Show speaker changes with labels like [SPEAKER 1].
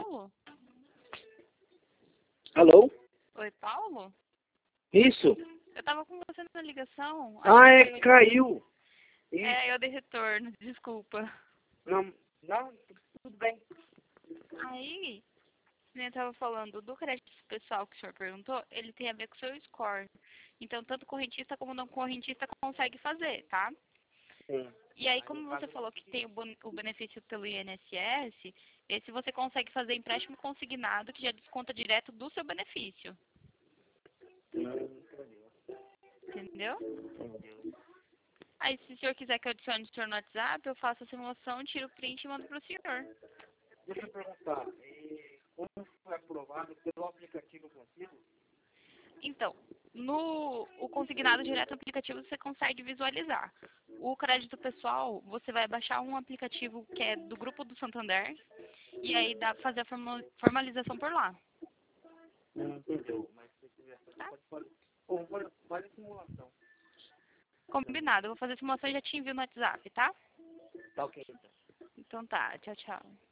[SPEAKER 1] Paulo?
[SPEAKER 2] Alô?
[SPEAKER 1] Oi, Paulo?
[SPEAKER 2] Isso?
[SPEAKER 1] Eu tava com você na ligação.
[SPEAKER 2] Ah, caiu.
[SPEAKER 1] É, eu dei retorno, desculpa.
[SPEAKER 2] Não, tudo bem.
[SPEAKER 1] Aí, eu tava falando do crédito pessoal que o senhor perguntou, ele tem a ver com o seu score. Então, tanto correntista como não correntista consegue fazer, tá?
[SPEAKER 2] Sim.
[SPEAKER 1] E aí, como você falou que tem o benefício pelo INSS, esse você consegue fazer empréstimo consignado, que já desconta direto do seu benefício. Entendeu? Aí, se o senhor quiser que eu adicione o senhor no WhatsApp, eu faço a simulação, tiro o print e mando pro senhor.
[SPEAKER 2] Deixa eu perguntar, como foi aprovado pelo aplicativo consigo?
[SPEAKER 1] Então, o consignado direto no aplicativo você consegue visualizar. O crédito pessoal, você vai baixar um aplicativo que é do Grupo do Santander e aí dá pra fazer a formalização por lá.
[SPEAKER 2] Entendeu, mas se quiser fazer, pode fazer a simulação.
[SPEAKER 1] Combinado, eu vou fazer a simulação e já te envio no WhatsApp, tá?
[SPEAKER 2] Tá ok, então.
[SPEAKER 1] Então tá, tchau, tchau.